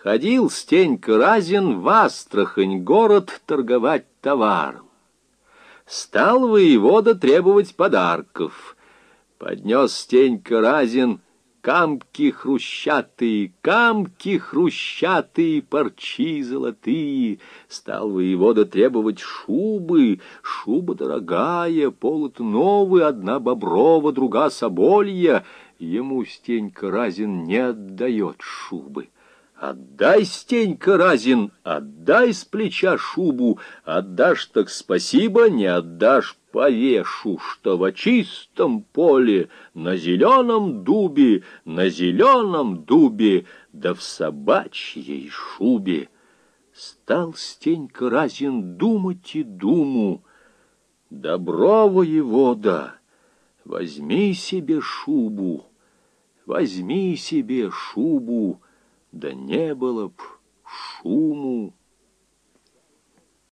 Ходил Стенька Разин в Астрахань город торговать товаром. Стал воевода требовать подарков. Поднес Стенька Разин камки хрущатые, парчи золотые. Стал воевода требовать шубы. Шуба дорогая, полот новый, одна боброва, друга соболья. Ему Стенька Разин не отдает шубы. Отдай, Стенька Разин, отдай с плеча шубу. Отдашь, так спасибо, не отдашь, повешу, что в чистом поле, на зеленом дубе, да в собачьей шубе. Стал Стенька Разин думать и думу. Добро, воевода, возьми себе шубу, да не было б шуму.